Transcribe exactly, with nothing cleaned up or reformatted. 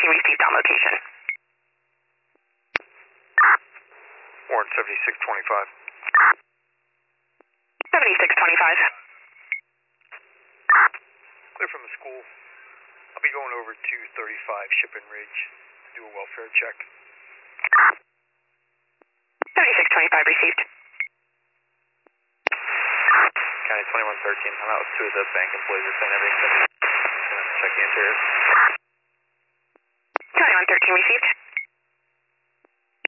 received on location. Warrant seventy-six twenty-five. seventy-six twenty-five. Clear from the school. I'll be going over to thirty-five Shipping Ridge to do a welfare check. seventy-six twenty-five received. County twenty-one thirteen. I'm out with two of the bank employees are saying everything. Check the interior. twenty-one thirteen received.